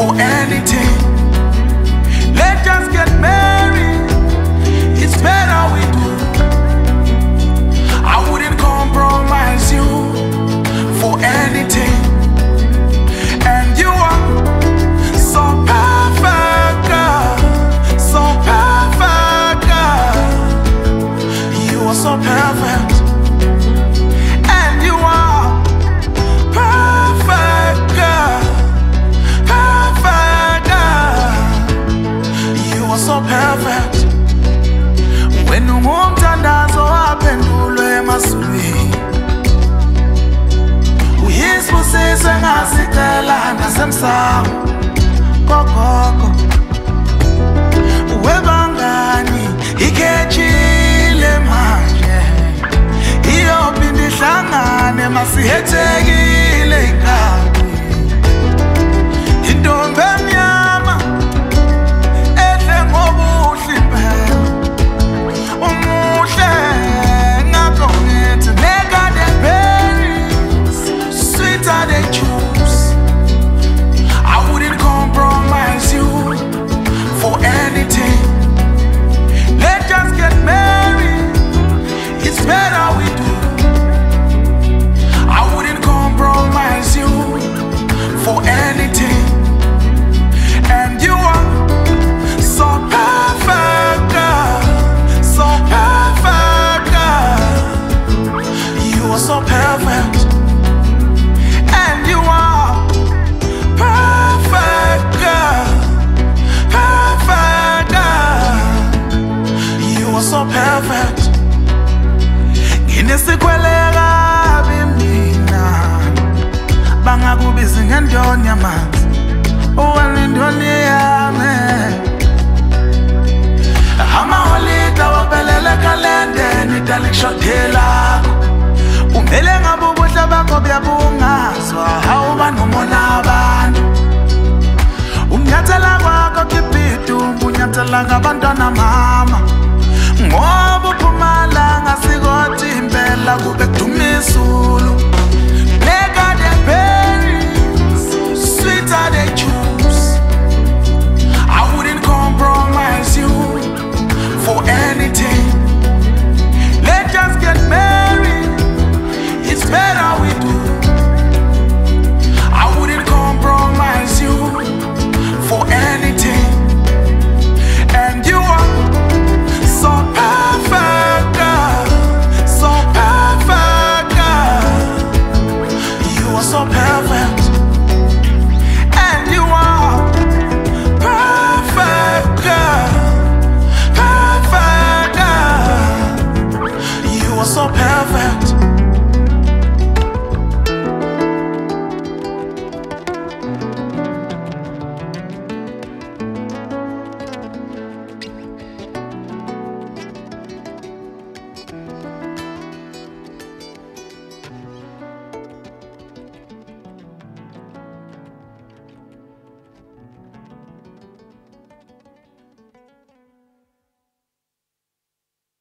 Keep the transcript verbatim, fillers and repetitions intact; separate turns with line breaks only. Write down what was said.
for anything. Let's just get married, it's better we do. I wouldn't compromise you for anything. And you are so perfect, girl, so perfect, girl. You are so perfect. And you are perfect, girl, perfect, girl. You are so perfect. When you want to dance, so happen to learn my sweet. Yes, we say, sing a sikela, na semsa, kokoko. Webangani, ikechile manje. Iyo pindi shangane, masihete gile ka.